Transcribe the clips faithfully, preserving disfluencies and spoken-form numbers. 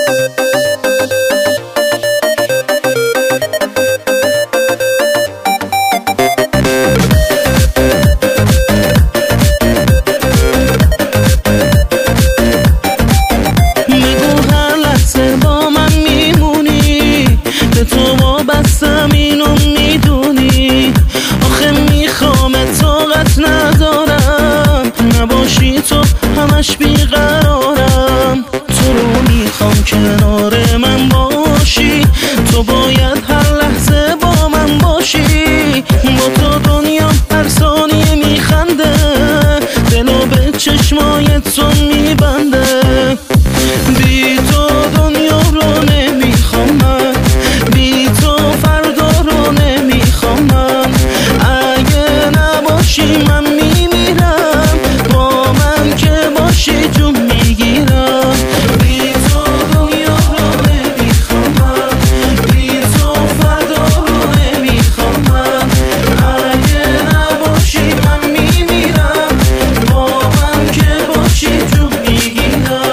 بستم اینو میدونی، آخه میخوام طاقت ندارم نباشی تو همش بیقرارم. تو رو میخوام کنار من باشی، تو باید هر لحظه با من باشی. با تو دنیا هر ثانیه میخنده، دلو به چشمای تو میبنده. بی تو دنیا رو نمیخوام من، بی تو فردا رو نمیخوام من. اگه نباشی من میمیرم، با من که باشی جون میگیرم. بی تو دنیا رو نمیخوام من، بی تو فردا رو نمیخوام من. اگه نباشی من میمیرم، با من که باشی جون میگیرم.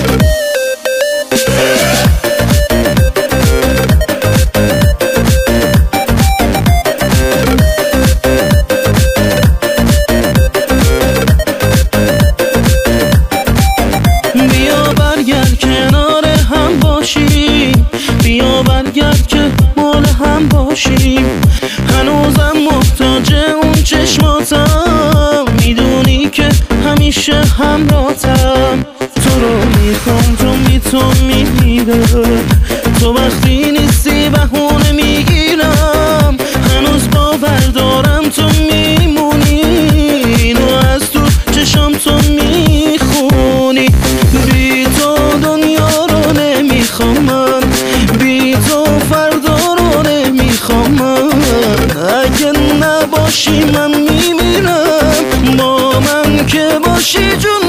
بیا برگرد کنار هم باشیم، بیا برگرد که مال هم باشیم. هنوزم محتاج اون چشماتم، میدونی که همیشه همراهتم. تو رو میخوام چون بی تو میمیرم، تو وقتی نیستی بهونه میگیرم. هنوز باور دارم تو میمونی، اینو از تو چشام تو میخونی. بی تو دنیا رو نمیخوام من، بی تو فردا رو نمیخوام من. اگه نباشی من میمیرم، با من که باشی جون